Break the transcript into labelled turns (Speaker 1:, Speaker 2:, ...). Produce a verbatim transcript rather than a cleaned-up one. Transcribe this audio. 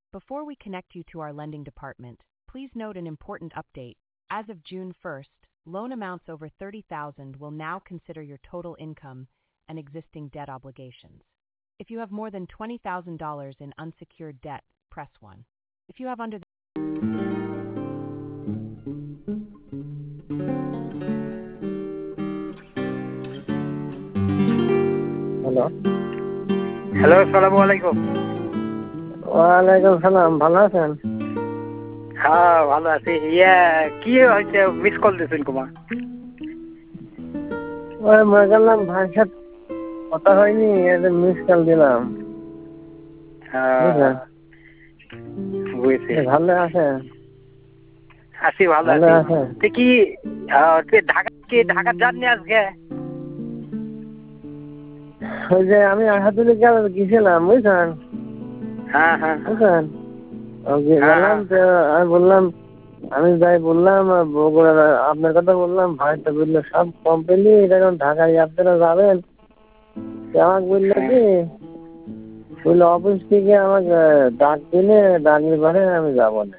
Speaker 1: Before we connect you to our lending department, please note an important update. As of June first, loan amounts over thirty thousand will now consider your total income and existing debt obligations. If you have more than twenty thousand dollars in unsecured debt, press one. If you have under the
Speaker 2: hello
Speaker 3: hello, আসসালামু আলাইকুম।
Speaker 2: ওয়ালাইকুম সালাম, ভালো আছেন?
Speaker 3: হ্যাঁ, ভালো আছি। ইয়া কি হয়েছে, মিস কল দিয়েছেন কুমা?
Speaker 2: ওই মনে করলাম ভাইয়ের সাথে কথা হয়নি, মিস কল দিলাম।
Speaker 3: হ্যাঁ, বুঝেছি।
Speaker 2: ভালো আছেন?
Speaker 3: আছি, ভালো
Speaker 2: ভালো
Speaker 3: আছি।
Speaker 2: আছেন?
Speaker 3: তুই কি আহ, তুই ঢাকা কি ঢাকা যাননি আজকে?
Speaker 2: ওই যে আমি আসাদুলি গেছিলাম, বুঝছেন?
Speaker 3: হ্যাঁ হ্যাঁ
Speaker 2: বুঝছেন? ওকে
Speaker 3: হ্যাঁ,
Speaker 2: গেলাম,
Speaker 3: হ্যাঁ।
Speaker 2: তো আমি বললাম, আমি যাই বললাম বগুড়া, আপনার কথা বললাম, ভাই তো বললো সব কমপ্লিট, এখন ঢাকায় আপনারা যাবেন। তো আমাকে বললো কি, বললো অফিস থেকে আমাকে ডাক দিলে, ডাকলে পরে আমি যাবো না।